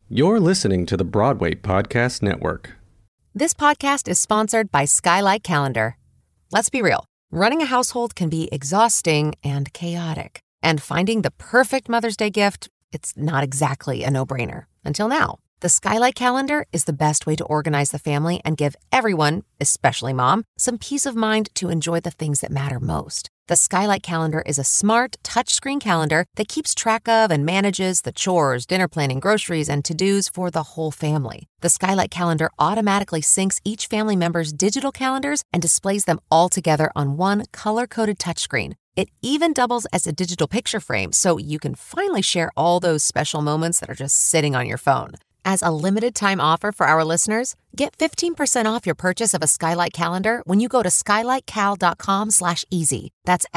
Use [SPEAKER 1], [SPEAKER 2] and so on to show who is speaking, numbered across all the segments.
[SPEAKER 1] You're listening to the Broadway Podcast Network.
[SPEAKER 2] This podcast is sponsored by Skylight Calendar. Let's be real. Running a household can be exhausting and chaotic. And finding the perfect Mother's Day gift, it's not exactly a no-brainer. Until now. The Skylight Calendar is the best way to organize the family and give everyone, especially mom, some peace of mind to enjoy the things that matter most. The Skylight Calendar is a smart, touchscreen calendar that keeps track of and manages the chores, dinner planning, groceries, and to-dos for the whole family. The Skylight Calendar automatically syncs each family member's digital calendars and displays them all together on one color-coded touchscreen. It even doubles as a digital picture frame, so you can finally share all those special moments that are just sitting on your phone. As a limited-time offer for our listeners, get 15% off your purchase of a Skylight Calendar when you go to skylightcal.com/easy. That's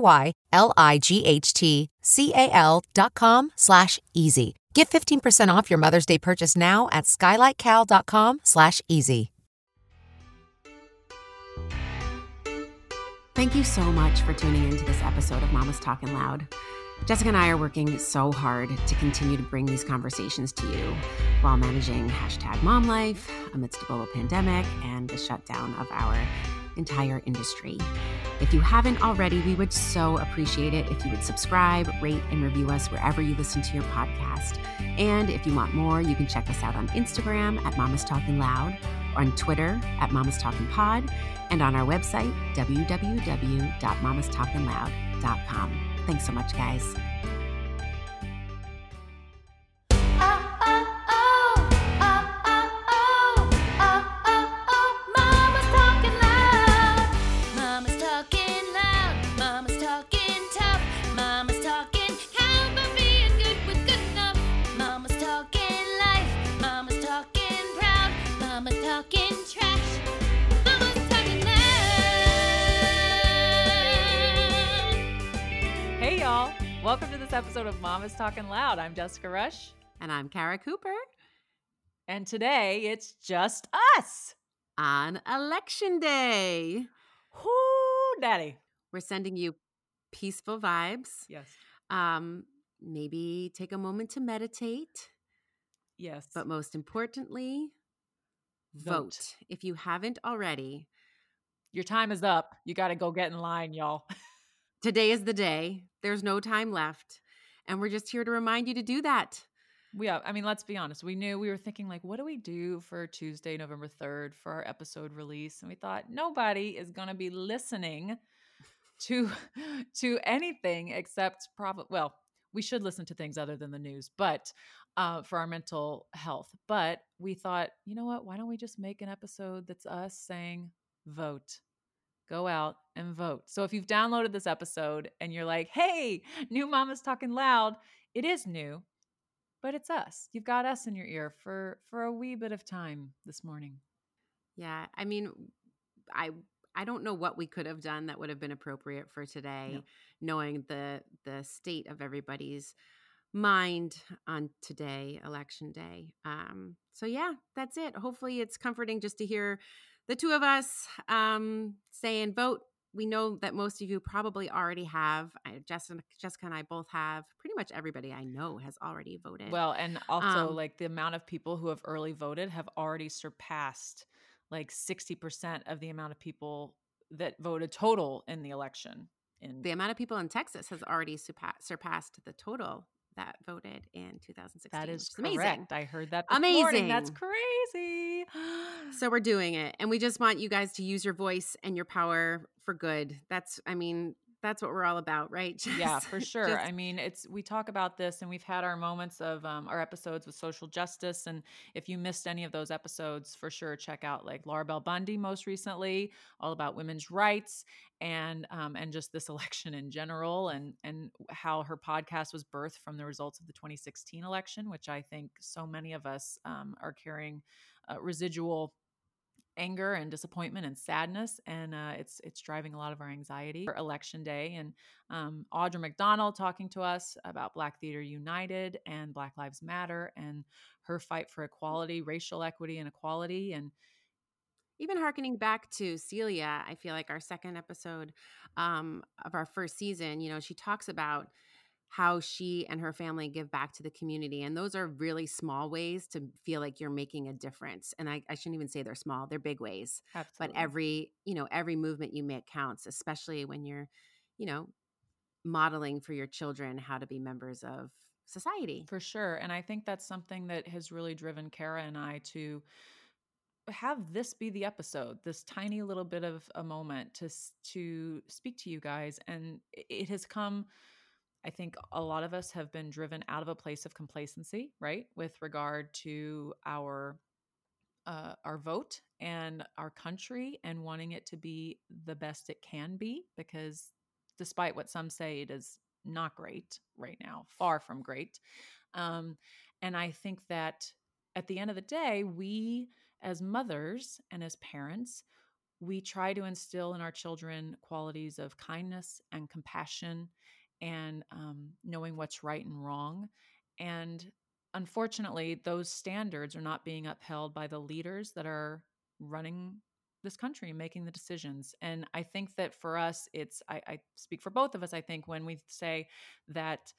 [SPEAKER 2] SKYLIGHTCAL.com/easy. Get 15% off your Mother's Day purchase now at skylightcal.com/easy.
[SPEAKER 3] Thank you so much for tuning into this episode of Mama's Talking Loud. Jessica and I are working so hard to continue to bring these conversations to you while managing #MomLife amidst a global pandemic and the shutdown of our entire industry. If you haven't already, we would so appreciate it if you would subscribe, rate, and review us wherever you listen to your podcast. And if you want more, you can check us out on Instagram at Mama's Talking Loud, on Twitter at Mama's Talking Pod, and on our website, www.mamastalkingloud.com. Thanks so much, guys.
[SPEAKER 4] Welcome to this episode of Mama's Talking Loud. I'm Jessica Rush.
[SPEAKER 3] And I'm Kara Cooper.
[SPEAKER 4] And today it's just us.
[SPEAKER 3] On Election Day.
[SPEAKER 4] Whoo, daddy.
[SPEAKER 3] We're sending you peaceful vibes.
[SPEAKER 4] Yes.
[SPEAKER 3] Maybe take a moment to meditate.
[SPEAKER 4] Yes.
[SPEAKER 3] But most importantly, vote. If you haven't already.
[SPEAKER 4] Your time is up. You got to go get in line, y'all.
[SPEAKER 3] Today is the day. There's no time left. And we're just here to remind you to do that.
[SPEAKER 4] Let's be honest. We were thinking like, what do we do for Tuesday, November 3rd for our episode release? And we thought nobody is going to be listening to anything except we should listen to things other than the news, but for our mental health. But we thought, you know what? Why don't we just make an episode that's us saying vote? Go out and vote. So if you've downloaded this episode and you're like, hey, new Mama's Talking Loud, it is new, but it's us. You've got us in your ear for a wee bit of time this morning.
[SPEAKER 3] Yeah. I don't know what we could have done that would have been appropriate for today, knowing the state of everybody's mind on today, Election Day. So yeah, that's it. Hopefully it's comforting just to hear the two of us saying vote. We know that most of you probably already have. Jessica and I both have. Pretty much everybody I know has already voted.
[SPEAKER 4] Well, and also the amount of people who have early voted have already surpassed 60% of the amount of people that voted total in the election.
[SPEAKER 3] The amount of people in Texas has already surpassed the total that voted in 2016.
[SPEAKER 4] That is
[SPEAKER 3] correct.
[SPEAKER 4] Amazing. I heard that this morning. That's crazy.
[SPEAKER 3] So we're doing it. And we just want you guys to use your voice and your power for good. That's what we're all about, right?
[SPEAKER 4] Yeah, for sure. We talk about this and we've had our moments of our episodes with social justice. And if you missed any of those episodes, for sure, check out Laura Bell Bundy most recently, all about women's rights and just this election in general and how her podcast was birthed from the results of the 2016 election, which I think so many of us are carrying residual anger and disappointment and sadness, and it's driving a lot of our anxiety for Election Day. And Audra McDonald talking to us about Black Theater United and Black Lives Matter and her fight for equality, racial equity and equality. And
[SPEAKER 3] even hearkening back to Celia, I feel like our second episode of our first season, she talks about how she and her family give back to the community. And those are really small ways to feel like you're making a difference. And I shouldn't even say they're small, they're big ways. But
[SPEAKER 4] Absolutely.
[SPEAKER 3] every movement you make counts, especially when you're, you know, modeling for your children how to be members of society.
[SPEAKER 4] For sure. And I think that's something that has really driven Kara and I to have this be the episode, this tiny little bit of a moment to speak to you guys. And it has come, I think a lot of us have been driven out of a place of complacency, right? With regard to our vote and our country and wanting it to be the best it can be, because despite what some say, it is not great right now, far from great. Um, and I think that at the end of the day, we as mothers and as parents, we try to instill in our children qualities of kindness and compassion and knowing what's right and wrong. And unfortunately, those standards are not being upheld by the leaders that are running this country and making the decisions. And I think that for us, I speak for both of us, I think, when we say that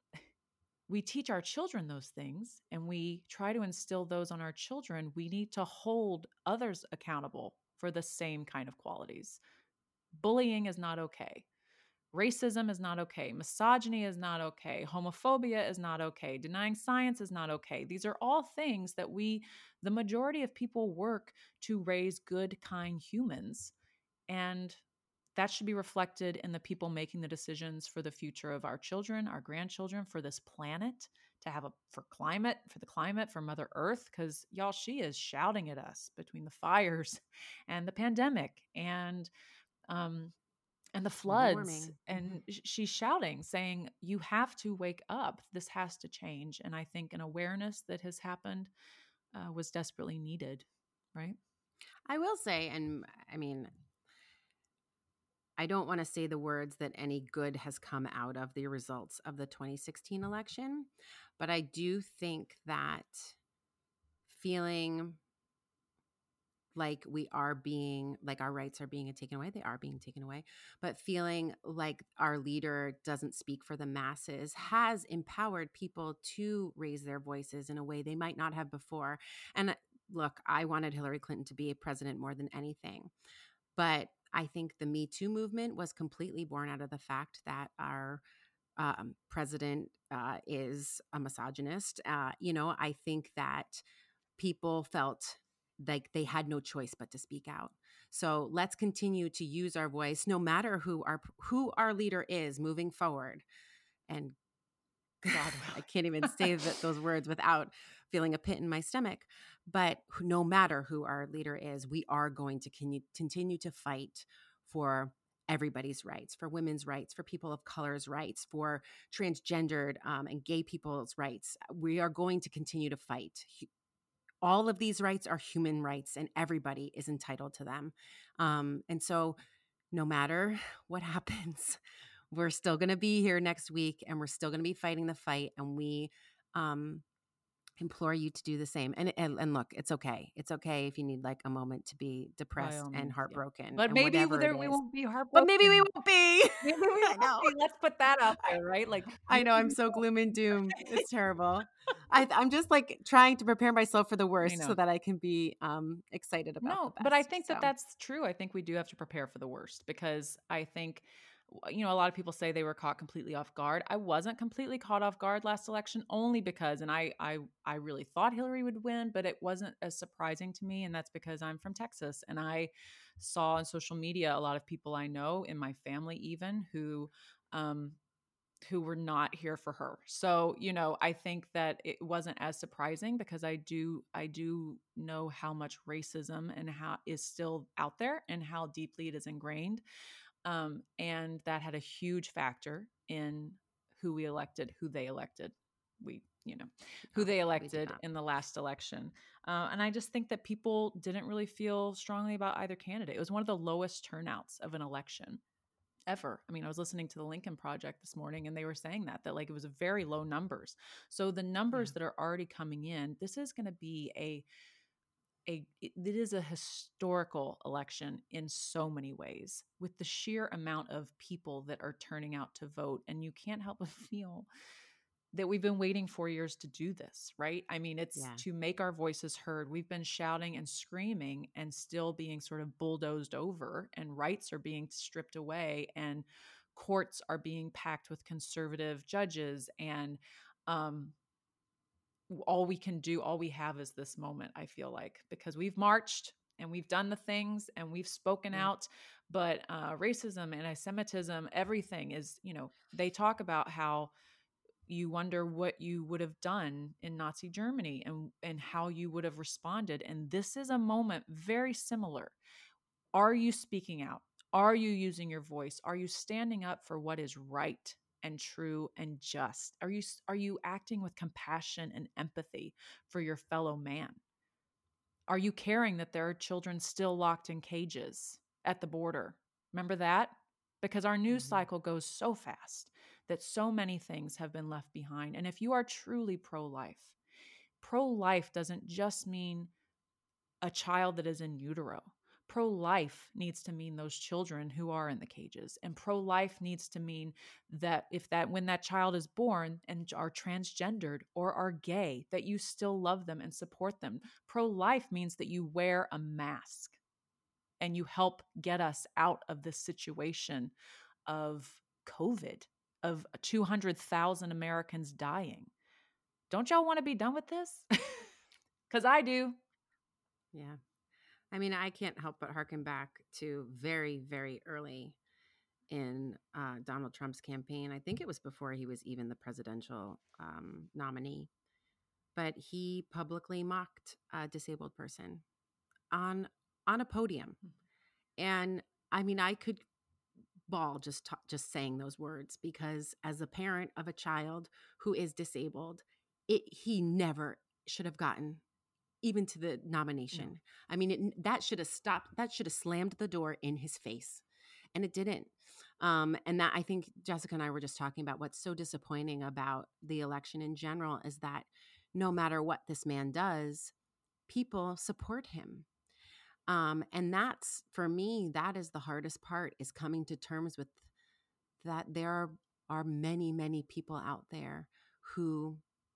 [SPEAKER 4] we teach our children those things and we try to instill those on our children, we need to hold others accountable for the same kind of qualities. Bullying is not okay. Racism is not okay. Misogyny is not okay. Homophobia is not okay. Denying science is not okay. These are all things that the majority of people, work to raise good, kind humans. And that should be reflected in the people making the decisions for the future of our children, our grandchildren, for this planet, for the climate, for Mother Earth. Because y'all, she is shouting at us between the fires and the pandemic um, and the floods.
[SPEAKER 3] Warming.
[SPEAKER 4] And she's shouting, saying, you have to wake up. This has to change. And I think an awareness that has happened was desperately needed, right?
[SPEAKER 3] I will say, and I mean, I don't want to say the words that any good has come out of the results of the 2016 election, but I do think that feeling like our rights are being taken away, they are being taken away, but feeling like our leader doesn't speak for the masses has empowered people to raise their voices in a way they might not have before. And look, I wanted Hillary Clinton to be a president more than anything. But I think the Me Too movement was completely born out of the fact that our president is a misogynist. I think that people felt like they had no choice but to speak out. So let's continue to use our voice, no matter who our leader is moving forward. And God, I can't even say those words without feeling a pit in my stomach. But no matter who our leader is, we are going to continue to fight for everybody's rights, for women's rights, for people of color's rights, for transgendered and gay people's rights. We are going to continue to fight. All of these rights are human rights, and everybody is entitled to them. And so no matter what happens, we're still going to be here next week, and we're still going to be fighting the fight. And we implore you to do the same. And look, it's okay. It's okay if you need like a moment to be depressed and heartbroken.
[SPEAKER 4] Yeah. But
[SPEAKER 3] and
[SPEAKER 4] maybe
[SPEAKER 3] we
[SPEAKER 4] won't be heartbroken.
[SPEAKER 3] But maybe we won't be.
[SPEAKER 4] Maybe we won't be. Let's put that out there, right? Like,
[SPEAKER 3] I know I'm so gloom and doom. It's terrible. I'm just like trying to prepare myself for the worst so that I can be excited about the best.
[SPEAKER 4] But I think that's true. I think we do have to prepare for the worst, because I think, a lot of people say they were caught completely off guard. I wasn't completely caught off guard last election, only because, and I really thought Hillary would win, but it wasn't as surprising to me. And that's because I'm from Texas, and I saw on social media a lot of people I know in my family, even who were not here for her. So, I think that it wasn't as surprising, because I do know how much racism and how is still out there and how deeply it is ingrained. And that had a huge factor in who they elected, who they elected in the last election. And I just think that people didn't really feel strongly about either candidate. It was one of the lowest turnouts of an election ever. I mean, I was listening to the Lincoln Project this morning, and they were saying that like it was very low numbers. So the numbers that are already coming in, this is going to be it is a historical election in so many ways, with the sheer amount of people that are turning out to vote. And you can't help but feel that we've been waiting 4 years to do this, right? I mean, it's
[SPEAKER 3] Yeah.
[SPEAKER 4] to make our voices heard. We've been shouting and screaming and still being sort of bulldozed over, and rights are being stripped away, and courts are being packed with conservative judges. And um, all we can do, all we have is this moment, I feel like, because we've marched and we've done the things and we've spoken
[SPEAKER 3] Yeah.
[SPEAKER 4] out. But racism, anti-Semitism, everything is, they talk about how you wonder what you would have done in Nazi Germany, and how you would have responded. And this is a moment very similar. Are you speaking out? Are you using your voice? Are you standing up for what is right and true and just? Are you acting with compassion and empathy for your fellow man? Are you caring that there are children still locked in cages at the border? Remember that? Because our news
[SPEAKER 3] Mhm.
[SPEAKER 4] cycle goes so fast that so many things have been left behind. And if you are truly pro life doesn't just mean a child that is in utero. Pro life needs to mean those children who are in the cages. And pro life needs to mean that when that child is born and are transgendered or are gay, that you still love them and support them. Pro life means that you wear a mask and you help get us out of this situation of COVID, of 200,000 Americans dying. Don't y'all want to be done with this? Because I do.
[SPEAKER 3] Yeah. I mean, I can't help but harken back to very, very early in Donald Trump's campaign. I think it was before he was even the presidential nominee, but he publicly mocked a disabled person on a podium. And I mean, I could bawl just saying those words, because as a parent of a child who is disabled, he never should have gotten even to the nomination.
[SPEAKER 4] No.
[SPEAKER 3] I mean, that should have stopped. That should have slammed the door in his face, and it didn't. And that, I think Jessica and I were just talking about what's so disappointing about the election in general is that no matter what this man does, people support him. And that's, for me, that is the hardest part, is coming to terms with that there are many, many people out there who,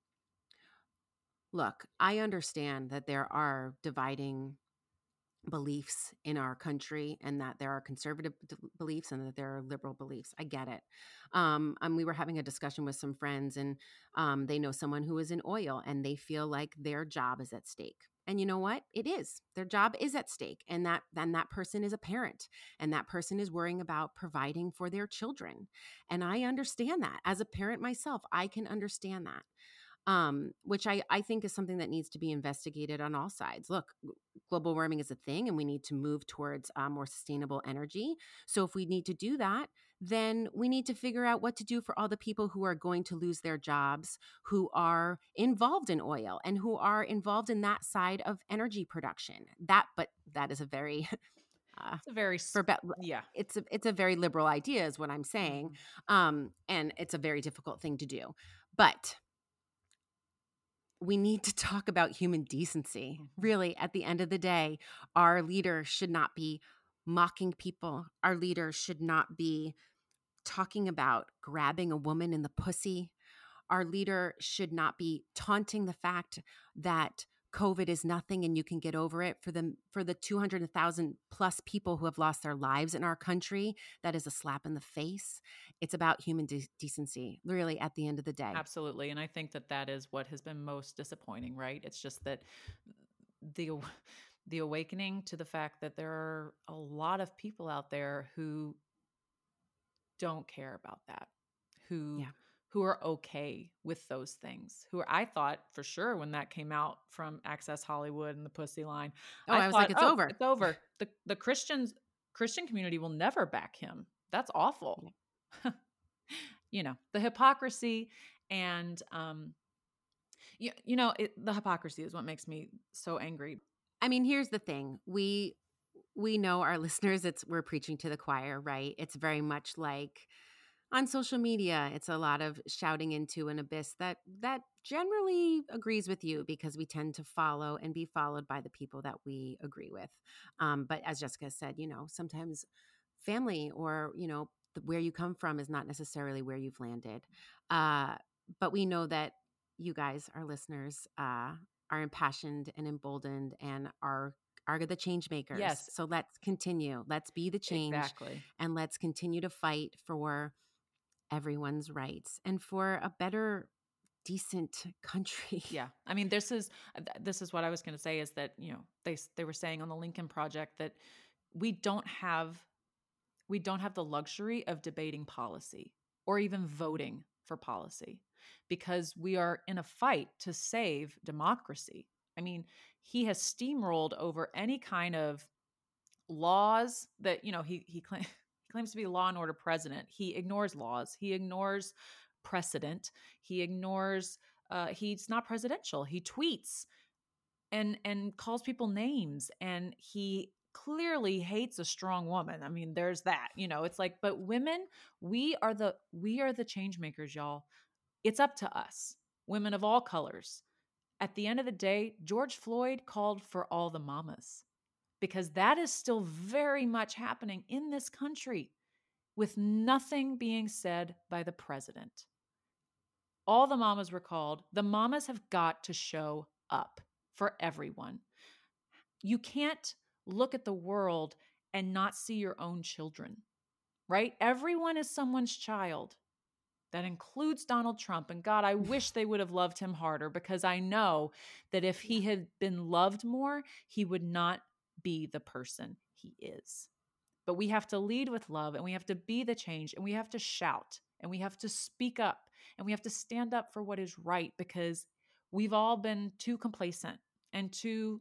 [SPEAKER 3] look, I understand that there are dividing beliefs in our country, and that there are conservative beliefs and that there are liberal beliefs. I get it. And we were having a discussion with some friends, and they know someone who is in oil, and they feel like their job is at stake. And you know what? It is. Their job is at stake. And that person is a parent, and that person is worrying about providing for their children. And I understand that. As a parent myself, I can understand that. Which I think is something that needs to be investigated on all sides. Look, global warming is a thing, and we need to move towards more sustainable energy. So if we need to do that, then we need to figure out what to do for all the people who are going to lose their jobs, who are involved in oil and who are involved in that side of energy production. But that is a very
[SPEAKER 4] It's a very, yeah.
[SPEAKER 3] it's a very liberal idea, is what I'm saying. And it's a very difficult thing to do. But we need to talk about human decency. Really, at the end of the day, our leader should not be mocking people. Our leader should not be talking about grabbing a woman in the pussy. Our leader should not be taunting the fact that COVID is nothing and you can get over it. For the 200,000 plus people who have lost their lives in our country, that is a slap in the face. It's about human decency, really, at the end of the day.
[SPEAKER 4] Absolutely. And I think that is what has been most disappointing, right? It's just that the awakening to the fact that there are a lot of people out there who don't care about that, who are okay with those things, I thought for sure when that came out from Access Hollywood and the Pussy Line,
[SPEAKER 3] I was like, it's over.
[SPEAKER 4] It's over. The Christian community will never back him. That's awful. Yeah. The hypocrisy and the hypocrisy is what makes me so angry.
[SPEAKER 3] I mean, here's the thing. We know our listeners, we're preaching to the choir, right? It's very much like, On social media, it's a lot of shouting into an abyss that generally agrees with you because we tend to follow and be followed by the people that we agree with. But as Jessica said, sometimes family or where you come from is not necessarily where you've landed. Uh, but we know that you guys, our listeners, are impassioned and emboldened and are the change makers.
[SPEAKER 4] Yes,
[SPEAKER 3] So let's continue. Let's be the change,
[SPEAKER 4] exactly.
[SPEAKER 3] and let's continue to fight for everyone's rights and for a better, decent country.
[SPEAKER 4] Yeah. I mean, this is what I was going to say is that, they were saying on the Lincoln Project that we don't have the luxury of debating policy or even voting for policy because we are in a fight to save democracy. I mean, he has steamrolled over any kind of laws that, he claims to be a law and order president. He ignores laws. He ignores precedent. He ignores he's not presidential. He tweets and calls people names, and he clearly hates a strong woman. I mean, there's that. It's like, but women, we are the change makers, y'all. It's up to us, women of all colors. At the end of the day, George Floyd called for all the mamas because that is still very much happening in this country with nothing being said by the president. All the mamas were called. The mamas have got to show up for everyone. You can't look at the world and not see your own children, right? Everyone is someone's child. That includes Donald Trump. And God, I wish they would have loved him harder because I know that if he had been loved more, he would not be the person he is. But we have to lead with love, and we have to be the change, and we have to shout, and we have to speak up, and we have to stand up for what is right because we've all been too complacent and too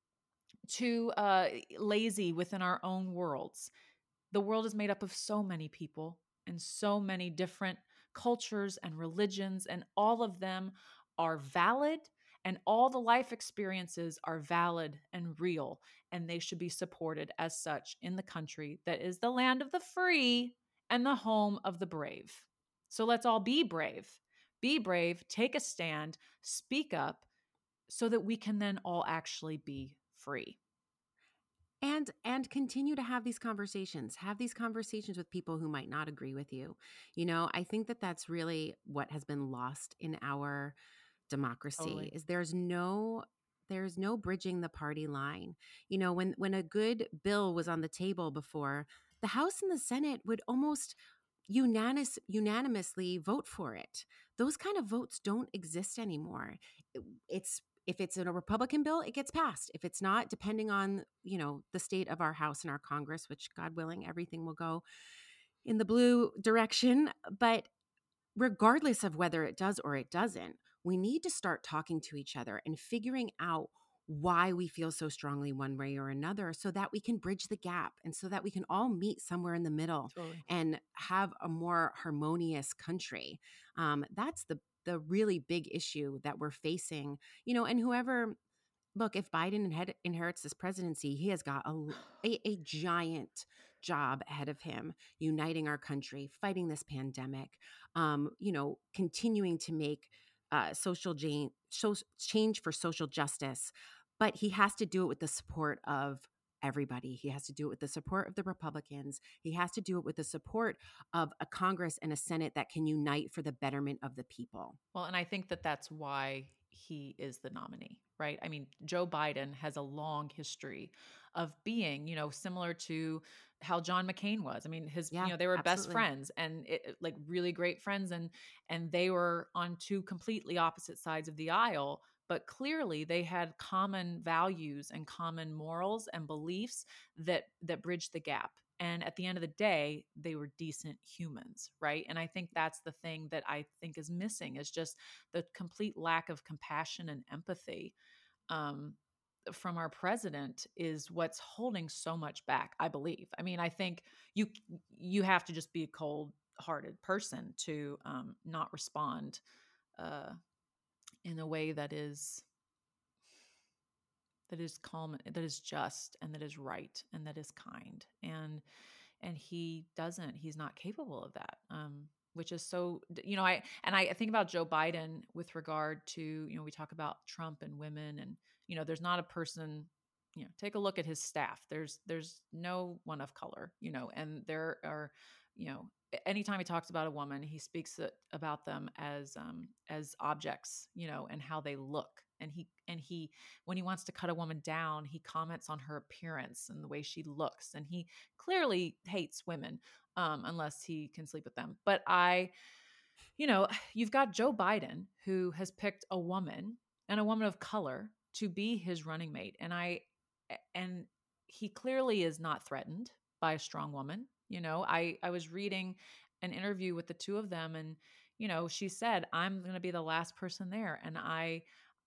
[SPEAKER 4] lazy within our own worlds. The world is made up of so many people and so many different cultures and religions, and all of them are valid, and all the life experiences are valid and real, and they should be supported as such in the country that is the land of the free and the home of the brave. So let's all be brave. Be brave, take a stand, speak up so that we can then all actually be free.
[SPEAKER 3] And continue to have these conversations. Have these conversations with people who might not agree with you. I think that that's really what has been lost in our democracy.
[SPEAKER 4] Totally.
[SPEAKER 3] Is there's no bridging the party line. When a good bill was on the table before, the House and the Senate would almost unanimously vote for it. Those kind of votes don't exist anymore. It's If it's in a Republican bill, it gets passed. If it's not, depending on, the state of our House and our Congress, which God willing, everything will go in the blue direction. But regardless of whether it does or it doesn't, we need to start talking to each other and figuring out why we feel so strongly one way or another so that we can bridge the gap and so that we can all meet somewhere in the middle.
[SPEAKER 4] Totally.
[SPEAKER 3] And have a more harmonious country. That's the really big issue that we're facing, and look, if Biden inherits this presidency, he has got a giant job ahead of him, uniting our country, fighting this pandemic, continuing to make social change for social justice. But he has to do it with the support of everybody. He has to do it with the support of the Republicans. He has to do it with the support of a Congress and a Senate that can unite for the betterment of the people.
[SPEAKER 4] Well, and I think that that's why he is the nominee, right? I mean, Joe Biden has a long history of being, similar to how John McCain was. I mean,
[SPEAKER 3] Yeah,
[SPEAKER 4] they were best
[SPEAKER 3] absolutely.
[SPEAKER 4] friends and like really great friends, and they were on two completely opposite sides of the aisle, but clearly they had common values and common morals and beliefs that bridged the gap. And at the end of the day, they were decent humans, right? And I think that's the thing that I think is missing is just the complete lack of compassion and empathy um, from our president is what's holding so much back, I believe. I mean, I think you have to just be a cold-hearted person to not respond uh, in a way that is calm, that is just, and that is right, and that is kind. And he doesn't. He's not capable of that. which is so, I think about Joe Biden with regard to, we talk about Trump and women, and, there's not a person, take a look at his staff. There's no one of color, and there are, anytime he talks about a woman, he speaks about them as objects, and how they look. And he, when he wants to cut a woman down, he comments on her appearance and the way she looks. And he clearly hates women, unless he can sleep with them. But you've got Joe Biden, who has picked a woman, and a woman of color, to be his running mate. And he clearly is not threatened by a strong woman. I was reading an interview with the two of them, and, she said, I'm going to be the last person there. And I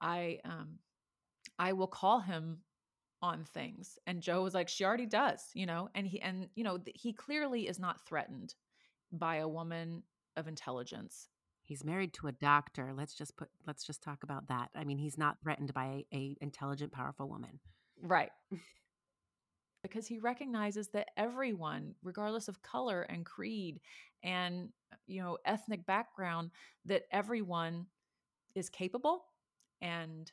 [SPEAKER 4] will call him on things. And Joe was like, she already does, and he clearly is not threatened by a woman of intelligence.
[SPEAKER 3] He's married to a doctor. Let's just talk about that. I mean, he's not threatened by a intelligent, powerful woman.
[SPEAKER 4] Right. Because he recognizes that everyone, regardless of color and creed and, ethnic background, that everyone is capable and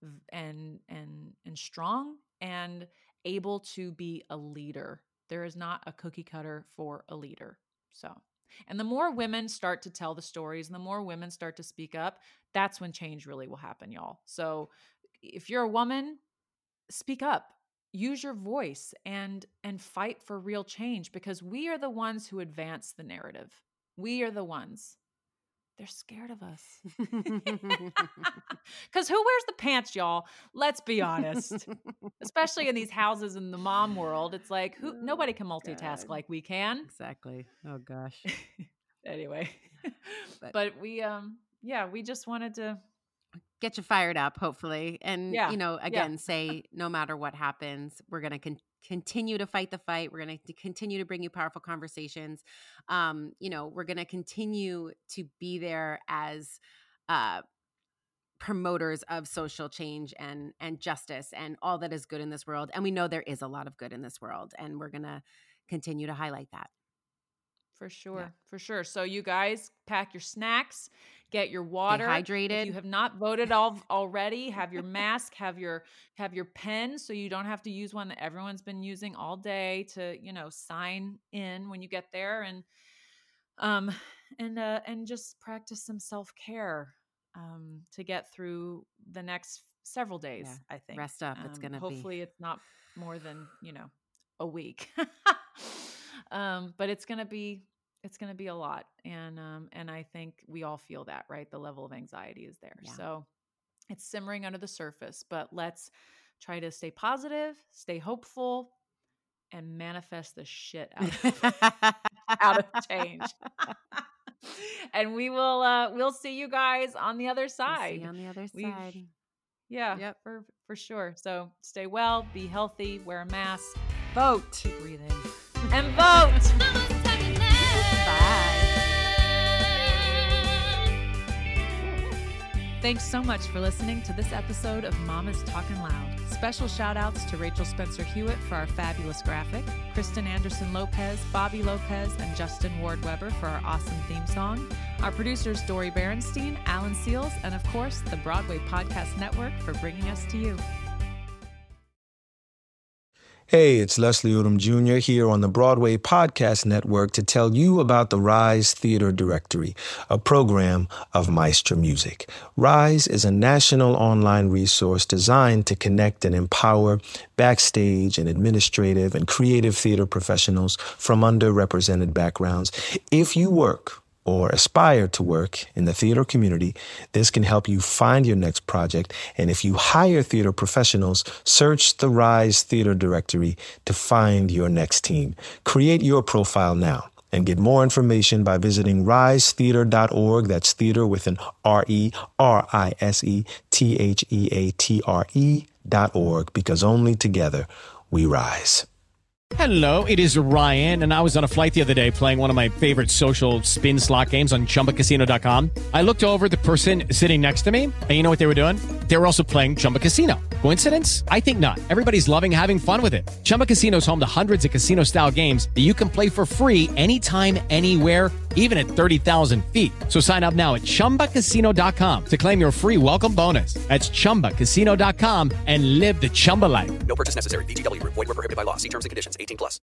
[SPEAKER 4] strong and able to be a leader. There is not a cookie cutter for a leader. So, and the more women start to tell the stories and the more women start to speak up, that's when change really will happen, y'all. So if you're a woman, speak up, use your voice, and fight for real change, because we are the ones who advance the narrative. We are the ones. They're scared of us. Because who wears the pants, y'all? Let's be honest. Especially in these houses in the mom world. It's like, nobody can multitask like we can.
[SPEAKER 3] Exactly. Oh, gosh.
[SPEAKER 4] Anyway. But we, we just wanted to
[SPEAKER 3] get you fired up, hopefully. And, say, no matter what happens, we're going to continue to fight the fight. We're going to continue to bring you powerful conversations. We're going to continue to be there as promoters of social change and justice and all that is good in this world. And we know there is a lot of good in this world, and we're going to continue to highlight that.
[SPEAKER 4] For sure. For sure. So you guys pack your snacks, get your water.
[SPEAKER 3] Stay hydrated.
[SPEAKER 4] If you have not voted already, have your mask, have your pen, so you don't have to use one that everyone's been using all day to, sign in when you get there, and just practice some self-care to get through the next several days, I think.
[SPEAKER 3] Rest up. It's going to
[SPEAKER 4] hopefully it's not more than, a week. But it's going to be a lot. And I think we all feel that, right? The level of anxiety is there. Yeah. So it's simmering under the surface, but let's try to stay positive, stay hopeful, and manifest the shit out of change. And we'll see you guys on the other side.
[SPEAKER 3] We'll see you on the other side.
[SPEAKER 4] Yeah, yep. for sure. So stay well, be healthy, wear a mask,
[SPEAKER 3] vote,
[SPEAKER 4] keep breathing, and vote.
[SPEAKER 3] Bye.
[SPEAKER 4] Thanks so much for listening to this episode of Mama's Talking Loud. Special shout outs to Rachel Spencer Hewitt for our fabulous graphic, Kristen Anderson Lopez, Bobby Lopez, and Justin Ward Weber for our awesome theme song, our producers Dori Berenstein, Alan Seals, and of course the Broadway Podcast Network for bringing us to you.
[SPEAKER 5] Hey, it's Leslie Odom Jr. here on the Broadway Podcast Network to tell you about the Rise Theater Directory, a program of Maestra Music. Rise is a national online resource designed to connect and empower backstage and administrative and creative theater professionals from underrepresented backgrounds. If you work or aspire to work in the theater community, this can help you find your next project. And if you hire theater professionals, search the Rise Theater Directory to find your next team. Create your profile now and get more information by visiting risetheater.org. That's theater with an risetheatre.org, because only together we rise.
[SPEAKER 6] Hello, it is Ryan, and I was on a flight the other day playing one of my favorite social spin slot games on ChumbaCasino.com. I looked over at the person sitting next to me, and you know what they were doing? They were also playing Chumba Casino. Coincidence? I think not. Everybody's loving having fun with it. Chumba Casino is home to hundreds of casino-style games that you can play for free anytime, anywhere, even at 30,000 feet. So sign up now at ChumbaCasino.com to claim your free welcome bonus. That's ChumbaCasino.com and live the Chumba life.
[SPEAKER 7] No purchase necessary. VGW Group. Void where prohibited by law. See terms and conditions. 18+.